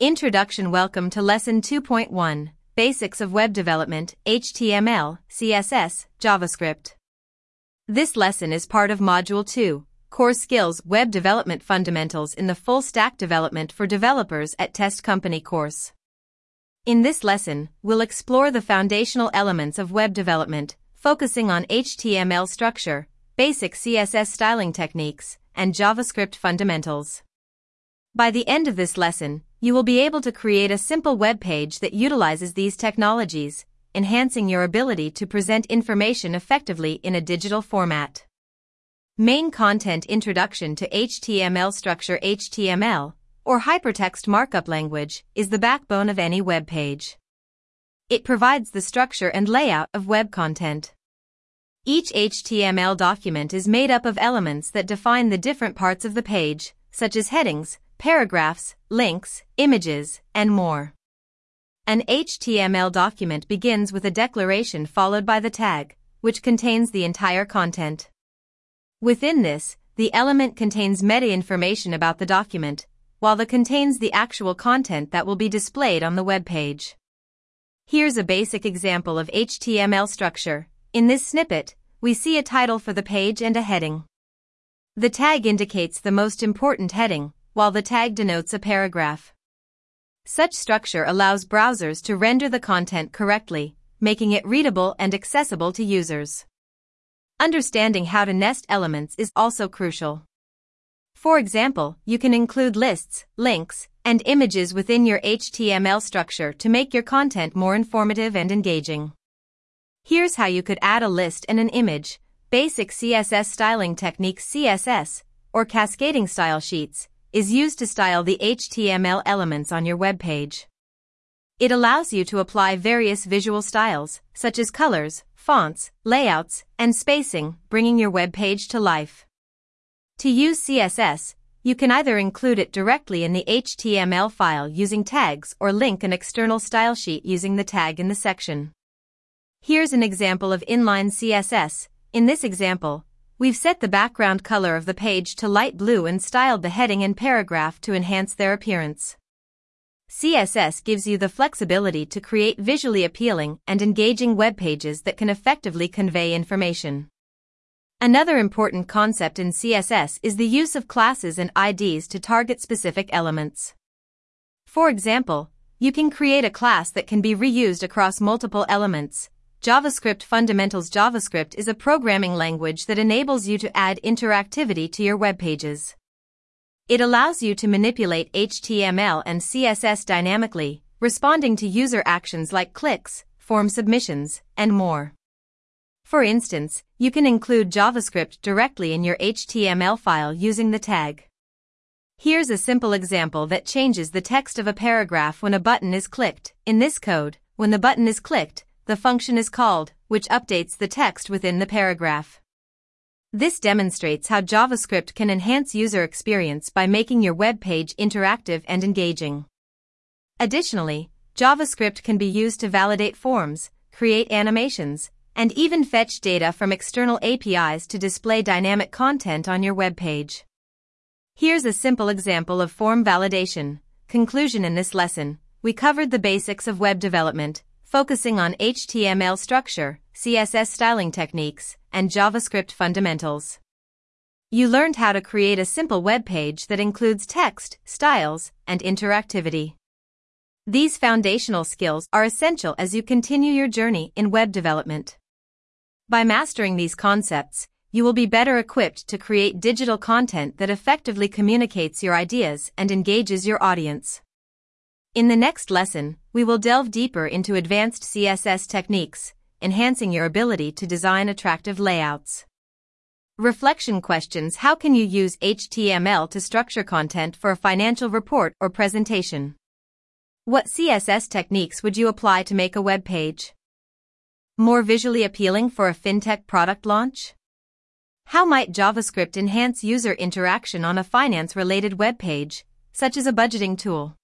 Introduction. Welcome to Lesson 2.1, Basics of Web Development, HTML, CSS, JavaScript. This lesson is part of Module 2, Core Skills Web Development Fundamentals in the Full Stack Development for Developers at Test Company course. In this lesson, we'll explore the foundational elements of web development, focusing on HTML structure, basic CSS styling techniques, and JavaScript fundamentals. By the end of this lesson, you will be able to create a simple web page that utilizes these technologies, enhancing your ability to present information effectively in a digital format. Main content. Introduction to HTML structure. HTML, or hypertext markup language, is the backbone of any web page. It provides the structure and layout of web content. Each HTML document is made up of elements that define the different parts of the page, such as headings, paragraphs, links, images, and more. An HTML document begins with a declaration followed by the tag, which contains the entire content. Within this, the element contains meta information about the document, while the contains the actual content that will be displayed on the web page. Here's a basic example of HTML structure. In this snippet, we see a title for the page and a heading. The tag indicates the most important heading, while the tag denotes a paragraph. Such structure allows browsers to render the content correctly, making it readable and accessible to users. Understanding how to nest elements is also crucial. For example, you can include lists, links, and images within your HTML structure to make your content more informative and engaging. Here's how you could add a list and an image. Basic CSS styling techniques. CSS, or cascading style sheets, is used to style the HTML elements on your web page. It allows you to apply various visual styles, such as colors, fonts, layouts, and spacing, bringing your web page to life. To use CSS, you can either include it directly in the HTML file using tags or link an external style sheet using the tag in the section. Here's an example of inline CSS. In this example, we've set the background color of the page to light blue and styled the heading and paragraph to enhance their appearance. CSS gives you the flexibility to create visually appealing and engaging web pages that can effectively convey information. Another important concept in CSS is the use of classes and IDs to target specific elements. For example, you can create a class that can be reused across multiple elements. JavaScript fundamentals. JavaScript is a programming language that enables you to add interactivity to your web pages. It allows you to manipulate HTML and CSS dynamically, responding to user actions like clicks, form submissions, and more. For instance, you can include JavaScript directly in your HTML file using the tag. Here's a simple example that changes the text of a paragraph when a button is clicked. In this code, when the button is clicked, the function is called, which updates the text within the paragraph. This demonstrates how JavaScript can enhance user experience by making your web page interactive and engaging. Additionally, JavaScript can be used to validate forms, create animations, and even fetch data from external APIs to display dynamic content on your web page. Here's a simple example of form validation. Conclusion. In this lesson, we covered the basics of web development, focusing on HTML structure, CSS styling techniques, and JavaScript fundamentals. You learned how to create a simple web page that includes text, styles, and interactivity. These foundational skills are essential as you continue your journey in web development. By mastering these concepts, you will be better equipped to create digital content that effectively communicates your ideas and engages your audience. In the next lesson, we will delve deeper into advanced CSS techniques, enhancing your ability to design attractive layouts. Reflection questions. How can you use HTML to structure content for a financial report or presentation? What CSS techniques would you apply to make a web page more visually appealing for a fintech product launch? How might JavaScript enhance user interaction on a finance-related web page, such as a budgeting tool?